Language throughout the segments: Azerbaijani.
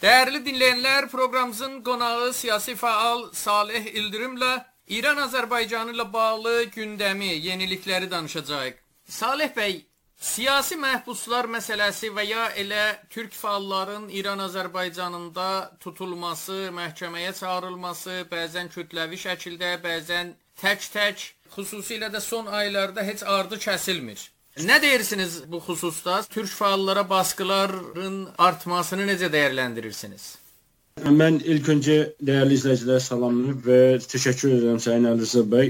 Değerli dinleyenler, programımızın qonağı siyasi faal Salih İldirim'le İran-Azərbaycan ilə bağlı gündəmi, yenilikləri danışacağıq. Salih bəy, siyasi məhbuslar məsələsi və ya elə türk faalların İran-Azərbaycanında tutulması, məhkəməyə çağırılması, bəzən kütləvi şəkildə, bəzən tək-tək, xüsusilə də son aylarda heç ardı kəsilmir. Nə deyirsiniz bu xüsusda? Türk faallara baskıların artmasını necə dəyərləndirirsiniz? Mən ilk öncə dəyərli izləyicilərə salamlayır və təşəkkür edirəm Sayın Rıza bəy.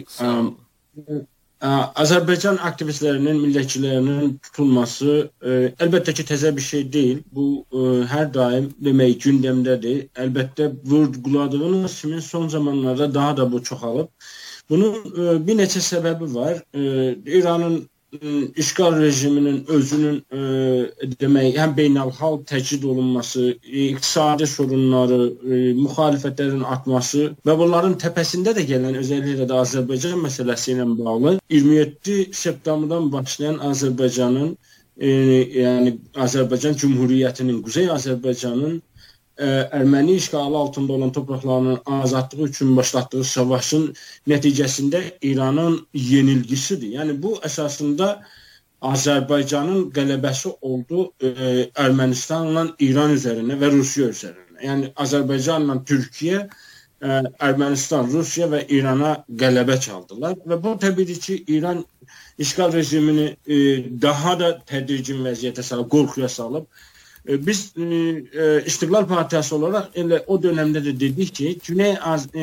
Azərbaycan aktivistlərinin, millətçilərinin tutulması əlbəttə ki, təzə bir şey deyil. Bu hər daim demək gündəmdədir. Əlbəttə vurğuladığınız kimi son zamanlarda daha da bu çoxalıb. Bunun bir neçə səbəbi var. İranın işgal rejiminin özünün demək, həm beynəlxalq təcrid olunması, iqtisadi sorunları, müxalifətlərin artması və bunların təpəsində də gələn özelliklə də Azərbaycan məsələsi ilə bağlı 27 septembrdən başlayan Azərbaycanın, yəni Azərbaycan Cümhuriyyətinin, Quzey Azərbaycanın Erməni işğalı altında olan torpaqlarının azadlığı üçün başlatdığı savaşın nəticəsində İranın yenilgisidir. Yəni bu əsasında Azərbaycanın qələbəsi oldu Ermənistanla İran üzərinə və Rusiya üzərinə. Yəni Azərbaycanla Türkiyə, Ermənistan, Rusiya və İrana qələbə çaldılar və bu təbii ki, İran işğal rejimini daha da tədricin vəziyyətə salıb, qorxuya salıb. Biz İstiqlal Partiyası olarak o dönemde de dedik ki Güney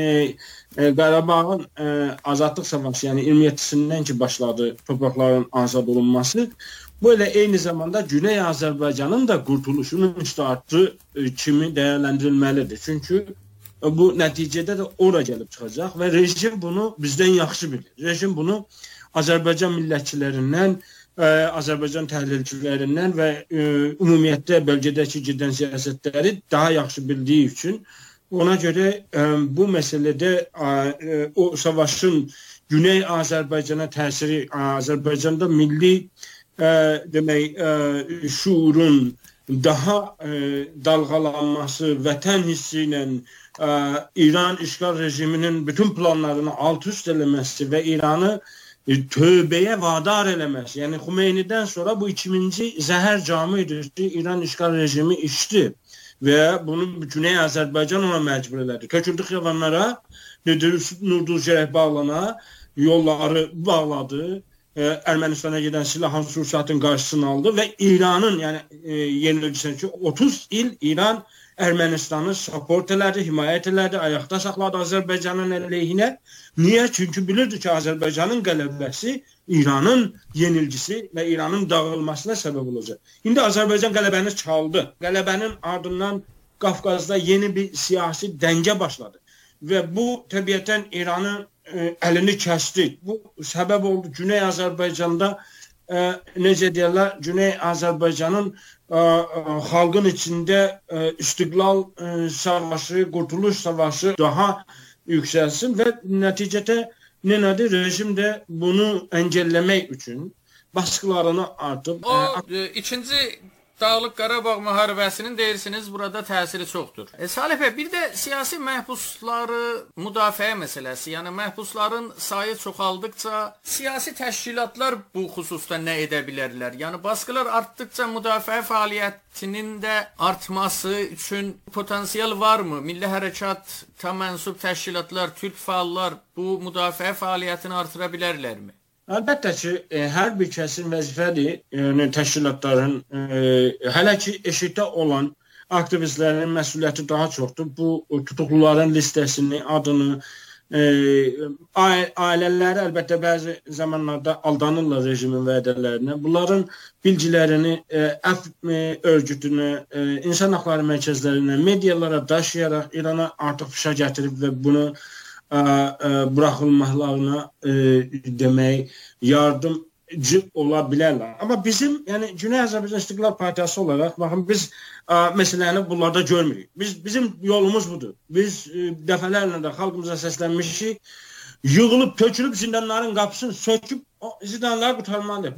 Qarabağın azadlıq savaşı, yani 27'sindən ki başladı toprakların azad olunması, bu elə eyni zamanda Güney Azərbaycanın da qurtuluşunun müstəhatı kimi dəyərləndirilməlidir. Çünkü bu nəticədə də ora gəlib çıxacaq və rejim bunu bizdən yaxşı bilir. Rejim bunu Azərbaycan millətçilərindən, Azərbaycan təhlilçilərindən və ümumiyyətlə bölgədəki gedən siyasətləri daha yaxşı bildiyi üçün ona görə bu məsələdə o savaşın Güney Azərbaycana təsiri, Azərbaycanda milli demək şuurun daha dalğalanması, vətən hissi ilə İran işğal rejiminin bütün planlarını alt-üst eləməsi və İranı tövbəyə vadar eləməsi. Yəni Xümeynidən sonra bu 2000-ci zəhər camı idi ki, İran işğal rejimi içdi və bunu Güney Azərbaycan ona məcbur elədi. Töküldü xiyabanlara, Nurduz Cərək bağlana, yolları bağladı, Ermənistana gedən silahın sursatın qarşısını aldı və İranın, yəni yenilgisini ki, 30 il İran Ermənistanı support elədi, himayət elədi, ayaqda saxladı Azərbaycanın əleyhinə. Niyə? Çünki bilirdi ki, Azərbaycanın qələbəsi İranın yenilgisi və İranın dağılmasına səbəb olacaq. İndi Azərbaycan qələbəni çaldı. Qələbənin ardından Qafqazda yeni bir siyasi dəngə başladı. Və bu təbiətən İranın əlini kəsdi. Bu səbəb oldu Güney Azərbaycanda necə deyirlər, Güney Azərbaycanın xalqın içində istiqlal savaşı, qurtuluş savaşı daha yüksəlsin və nəticədə nədir? Rejim də bunu əngəlləmək üçün baskılarını artıb. İkinci Dağlıq Qarabağ müharibəsinin deyirsiniz burada təsiri çoxdur. Salih bəy, bir də siyasi məhbusları müdafiə məsələsi, yəni məhbusların sayı çoxaldıqca siyasi təşkilatlar bu xüsusda nə edə bilərlər? Yəni baskılar artdıqca müdafiə fəaliyyətinin də artması üçün potansiyel varmı? Milli hərəkata mənsub təşkilatlar, türk faallar bu müdafiə fəaliyyətini artıra bilərlərmi? Əlbəttə ki, hər bir kəsin vəzifədir, yəni təşkilatların, hələ ki eşikdə olan aktivistlərin məsuliyyəti daha çoxdur. Bu tutuqluların listəsini, adını, ailələri əlbəttə bəzi zamanlarda aldanırlar rejimin vədələrinə. Bunların bilgilərini əf örgütünə, insan haqları mərkəzlərinə, medialara daşıyaraq İrana artıq fişa gətirib və bunu buraxılmalarına demək yardımcı ola bilərlər. Amma bizim, yəni Güney Azərbaycan İstiqlal Partiyası olaraq, baxın biz məsələni bunlarda görmürük. Bizim yolumuz budur. Biz dəfələrlə də xalqımıza səslənmişik. Yığılıb, tökülüb zindanların qapısını söküb zindanları qurtarmalıyıq. Biz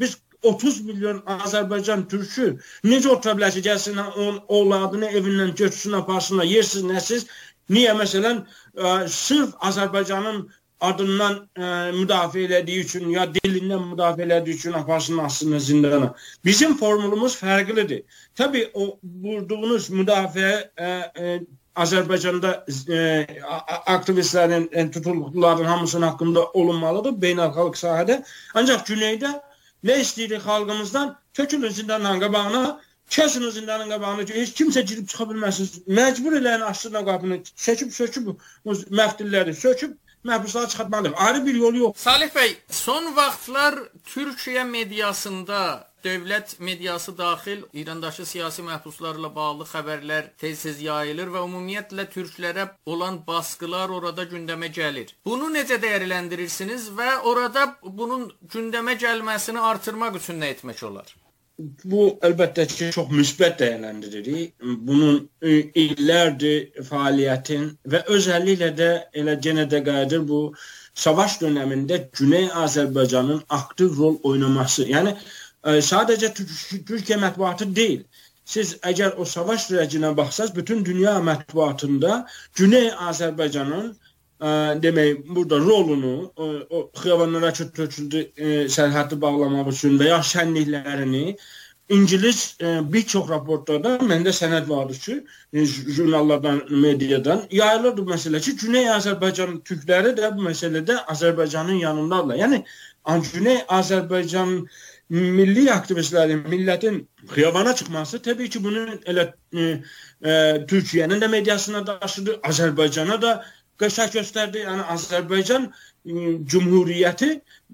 30 milyon Azərbaycan türkü necə otura bilər ki, gəlsin, oğladını evindən götürsün, aparsınlar, yersiz, nəsiz. Niyə? Məsələn, sırf Azərbaycanın adından müdafiə elədiyi üçün, ya dilindən müdafiə elədiyi üçün aparsın, aslında zindana. Bizim formulumuz fərqlidir. Təbii, o vurduğunuz müdafiə Azərbaycanda aktivistlərin, tutulduqların hamısının haqqında olunmalıdır beynəlxalq sahədə. Ancaq Güneydə nə istəyirik xalqımızdan? Tökülün zindanın qabağına, kəsin zindanın qabağına ki, heç kimsə girib çıxa bilməsin. Məcbur eləyin açsınlar qapını, söküb, məftilləri söküb, məhbusları çıxartmalıyıq. Ayrı bir yolu yox. Salih bəy, son vaxtlar Türkiyə mediasında, dövlət mediası daxil, İrandakı siyasi məhbuslarla bağlı xəbərlər tez-tez yayılır və ümumiyyətlə türklərə olan baskılar orada gündəmə gəlir. Bunu necə dəyərləndirirsiniz və orada bunun gündəmə gəlməsini artırmaq üçün nə etmək olar? Bu əlbəttə ki, çox müsbət dəyərləndiririk. Bunun illərdir fəaliyyətin və özəlliklə də elə yenə də qayıdır bu savaş dönəmində Güney Azərbaycanın aktiv rol oynaması. Yəni sadəcə Türkiyə mətbuatı deyil. Siz əgər o savaş sürecinə baxsaz, bütün dünya mətbuatında Güney Azərbaycanın demək, burada rolunu, o xiyabanlara töküldü sərhəddi bağlamaq üçün və ya şənliklərini İngiliz bir çox raportlarda, məndə sənəd vardır ki, jurnallardan, mediadan yayılırdı bu məsələ ki, Güney Azərbaycan türkləri də bu məsələdə Azərbaycanın yanındadır. Yəni, Güney Azərbaycan milli aktivistlərin, millətin xiyabana çıxması təbii ki, bunun elə Türkiyənin də mediasına daşıdı, Azərbaycana da qəşək göstərdi. Yəni, Azərbaycan Cumhuriyyəti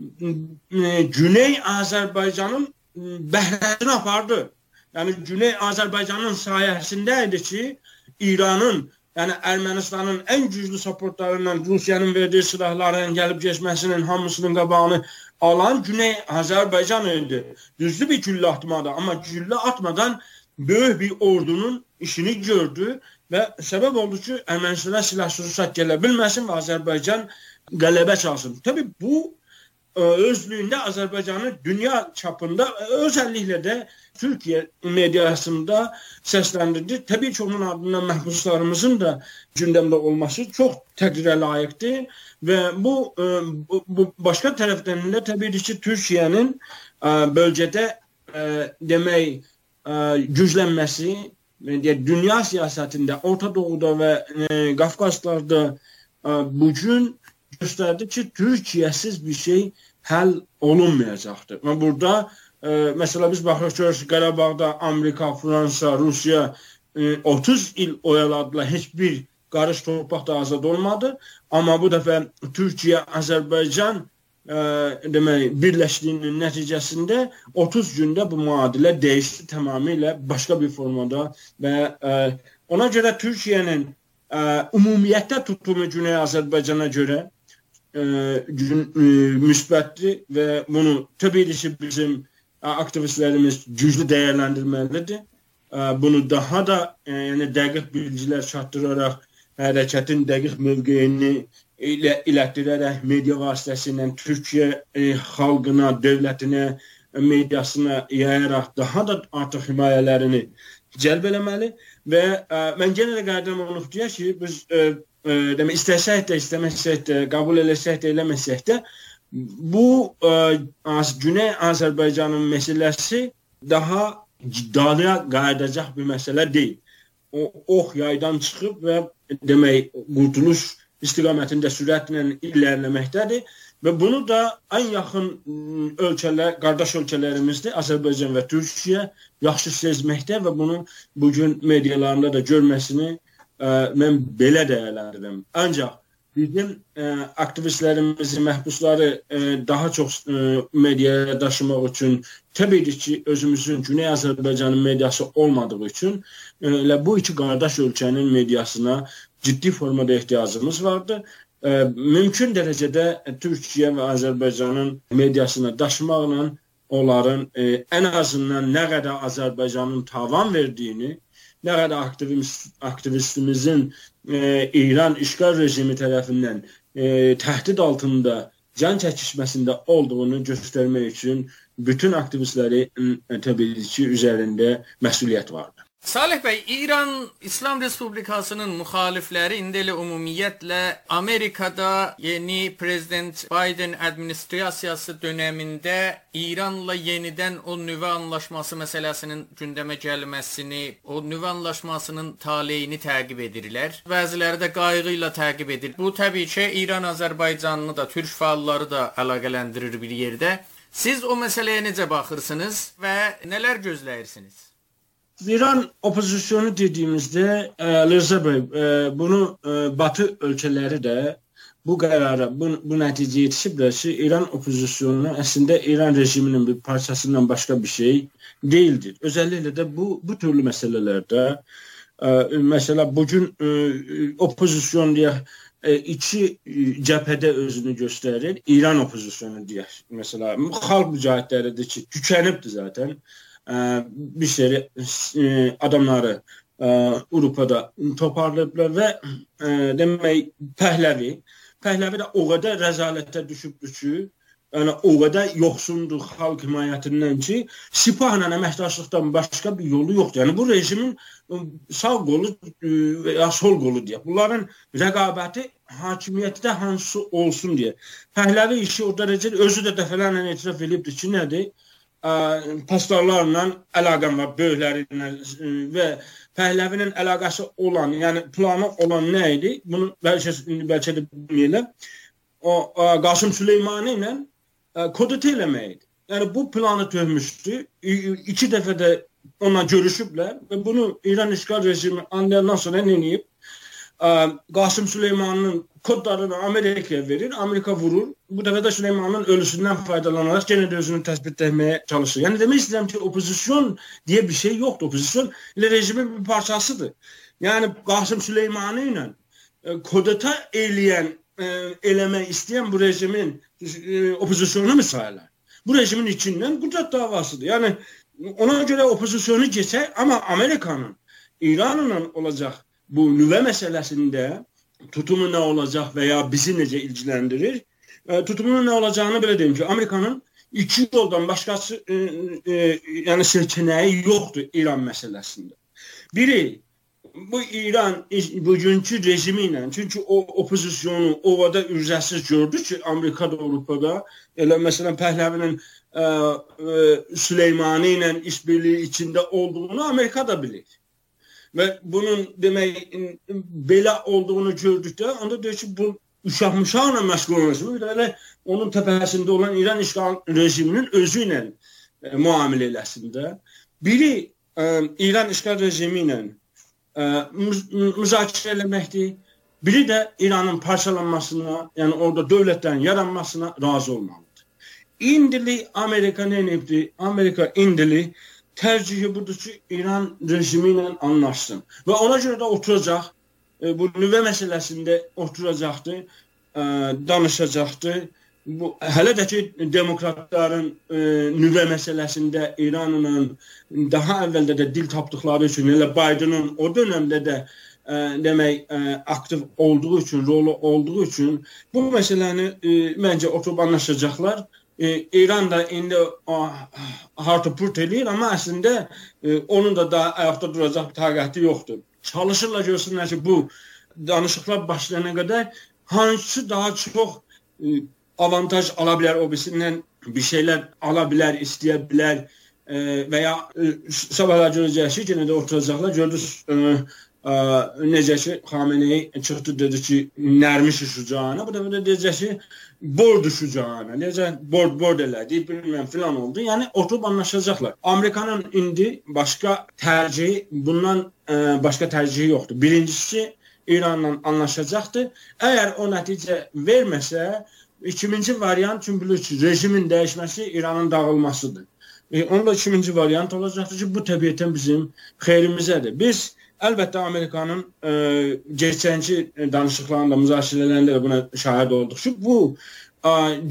Güney Azərbaycanın bəhrəsini apardı. Yəni, Güney Azərbaycanın sayəsində idi ki, İranın, yəni Ermənistanın ən güclü supportlarından Rusiyanın verdiyi silahların gəlib geçməsinin hamısının qabağını alan Güney Azərbaycan idi. Düzdür bir güllə atmadı, amma güllə atmadan böyük bir ordunun işini gördü və səbəb oldu ki, Ermənistana silah-sursat gələ bilməsin və Azərbaycan qələbə çalsın. Təbii bu özlüyündə Azərbaycanı dünya çapında, özəlliklə də Türkiyə mediasında səsləndirdi. Təbii ki, onun ardından məhbuslarımızın da gündəmdə olması çox təqdirə layiqdir və bu başqa tərəfdən də təbii ki, Türkiyənin bölgədə demək güclənməsi, dünya siyasətində, Orta Doğuda və Qafqaslarda bugün göstərdi ki, Türkiyəsiz bir şey həll olunmayacaqdır. Və burada mesela biz baxıyoruz Qarabağda Amerika, Fransa, Rusiya 30 il oyaladılar. Hiçbir qarış torpaq da azad olmadı. Amma bu dəfə Türkiyə, Azərbaycan demək, birləşdiyinin nəticəsində 30 gündə bu müadilə dəyişdi tamamilə başqa bir formada və ona görə Türkiyənin ümumiyyətlə tutumu Güney Azərbaycana görə müsbətdir və bunu təbii ki, bizim aktivistlərimiz güclü dəyərləndirməlidir. Bunu daha da dəqiq bilgilər çatdıraraq, hərəkətin dəqiq mövqeyini ilətdirərək media vasitəsilə Türkiyə xalqına, dövlətinə, mediasına yayaraq daha da artıq himayələrini cəlb eləməli və mən genə də qayıdıram onu deyək ki, biz istəsək də, istəməsək də, qəbul eləsək də, eləməsək də bu Güney Azərbaycanın məsələsi daha ciddiyə qayıdacaq bir məsələ deyil. O ox yaydan çıxıb və demək qurtuluş istiqamətində sürətlə ilerləməkdədir və bunu da ən yaxın ölkələr, qardaş ölkələrimizdir, Azərbaycan və Türkiyə yaxşı sezməkdə və bunu bugün medialarında da görməsini mən belə dəyərləndirirəm. Ancaq bizim aktivistlərimizi, məhbusları daha çox mediaya daşımaq üçün təbii ki, özümüzün Güney Azərbaycanın mediası olmadığı üçün bu iki qardaş ölkənin mediasına ciddi formada ehtiyacımız vardı. Mümkün dərəcədə Türkiyə və Azərbaycanın mediasına daşımaqla onların ən azından nə qədər Azərbaycanın tavan verdiyini, nə qədər aktivistimizin İran işgal rejimi tərəfindən təhdid altında can çəkişməsində olduğunu göstərmək üçün bütün aktivistlərin təbii ki, üzərində məsuliyyət vardır. Salih bəy, İran İslam Respublikasının müxalifləri indi elə ümumiyyətlə Amerikada yeni prezident Biden administrasiyası dönəmində İranla yenidən o nüvə anlaşması məsələsinin gündəmə gəlməsini, o nüvə anlaşmasının taleyini təqib edirlər. Bəziləri də qayğı ilə təqib edir. Bu təbii ki, İran Azərbaycanını da, türk fəalları da əlaqələndirir bir yerdə. Siz o məsələyə necə baxırsınız və nələr gözləyirsiniz? İran opozisyonu dediyimizdə, Rıza bəy, bunu Batı ölkələri də bu qərara, bu nəticəyə yetişiblər ki, İran opozisyonu əslində İran rejiminin bir parçasından başqa bir şey deyildir. Özəlliklə də bu türlü məsələlərdə, məsələ bugün opozisyon deyək, iki cəbhədə özünü göstərir. İran opozisyonu deyək, məsələ xalq mücahidləridir ki, tükənibdir zaten. Bir seri adamları Avrupa'da toparladılar və demək Pəhləvi də o qədər rəzalətə düşübdür ki, yəni o qədər yoxsundur xalq himayətindən ki, sipahla əməkdaşlıqdan başqa bir yolu yoxdur. Yəni bu rejimin sağ qolu və ya sol qolu deyə. Bunların rəqabəti hakimiyyətdə hansı olsun deyə. Pəhləvi işi o dərəcə özü də dəfələrlə etiraf edibdir ki, nədir? Pastorlarla əlaqəm var, böyüklərinlə və Pəhləvinin əlaqəsi olan, yəni planı olan nə idi? Bunu bəlkə də bilməyirlər. O Qasım Süleymani ilə kodete eləmək idi. Yəni bu planı tövmüşdü. 2 dəfə də onunla görüşüblər və bunu İran işgal rejimi anlayandan sonra nə edib? Qasım Süleymanın kodlarını Amerika'ya verir, Amerika vurur. Bu dəfə də Süleymanın ölüsündən faydalanaraq yenə də özünü təsbit etməyə çalışır. Yəni demək istəyirəm ki, opozisyon deyə bir şey yoxdur. Opozisyon elə rejimin bir parçasıdır. Yəni Qasım Süleymanı ilə kodeta eləmək istəyən bu rejimin opozisyonu müsailə. Bu rejimin içindən qüdrət davasıdır. Yəni ona görə opozisyonu geçək, amma Amerikanın İranla olacaq bu nüvə məsələsində tutumu nə olacaq və ya bizi necə ilgiləndirir? Tutumunun nə olacağını belə deyim ki, Amerikanın iki yoldan başqası yəni seçeneği yoxdur İran məsələsində. Biri, bu İran bugünkü rejimi ilə, çünki o opozisyonu o vada ürcəsiz gördü ki, Amerikada, Avrupa'da, elə məsələn Pəhləvinin Süleymani ilə işbirliği içində olduğunu Amerika da bilir. Və bunun demək belə olduğunu gördükdə, onda deyir ki, bu uşaq-muşaqla məşğul olması, bir də onun təpəsində olan İran işgal rejiminin özü ilə müamilə eləsində. Biri İran işgal rejimi ilə müzakirə eləməkdir. Biri də İranın parçalanmasına, yəni orada dövlətlərin yaranmasına razı olmalıdır. İndili Amerika nə edibdir? Amerika indili tercihi budur ki, İran rejimi ilə anlaşsın. Və ona görə də oturacaq, bu nüvə məsələsində oturacaqdır, danışacaqdır. Hələ də ki, demokratların nüvə məsələsində İranla daha əvvəldə də dil tapdıqları üçün, elə Biden'ın o dönəmdə də demək, aktiv olduğu üçün, rolu olduğu üçün bu məsələni məncə oturub anlaşacaqlar. İran da indi hartopurt edir, amma əslində onun da daha ayaqda duracaq taqəti yoxdur. Çalışırlar görsünlər ki, bu danışıqlar başlayana qədər hansı daha çox avantaj ala bilər, o birisindən bir şeylər ala bilər, istəyə bilər və ya sabahlar görəcək ki, yenə də oturacaqlar. Gördünüz necə ki, Xamenei çıxdı, dedi ki, nərmi şuşacağına, bu da deyəcək ki, bor düşəcəyinə, necə bord elədi, bilməm filan oldu. Yəni oturub anlaşacaqlar. Amerikanın indi başqa tərcihi, bundan başqa tərcihi yoxdur. Birincisi İranla anlaşacaqdır. Əgər o nəticə verməsə, ikinci variant, çünki bilir ki, rejimin dəyişməsi İranın dağılmasıdır. Onda ikinci variant olacaqdır ki, bu təbiətən bizim xeyrimizədir. Biz əlbəttə Amerikanın geçənki danışıqlarında, müzakirələrində də buna şahid olduq ki, bu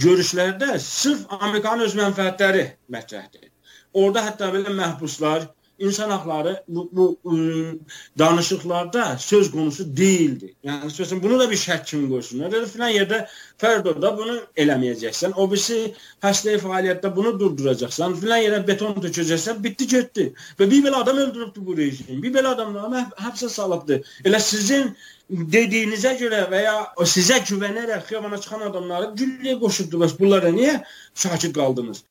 görüşlərdə sırf Amerikanın öz mənfəətləri mətrəhdir. Orada hətta belə məhbuslar, insan hakları bu danışıqlarda söz konusu değildi. Yani sözün bunu da bir şərt kimi qoysunlar. Elə filan yerdə Ferdo'da bunu eləməyəcəksən. O birisi həstəyi fəaliyyətdə bunu durduracaqsan. Filan yerə beton tökəcəksən. Bitti getdi. Və bir belə adam öldürübdü bu rejim. Bir belə adamları həbsə salıbdı. Elə sizin dediyinizə görə və ya sizə güvənərək xiyabana çıxan adamları gülləyə qoşubdu. Bəs bunlara niyə sakit qaldınız?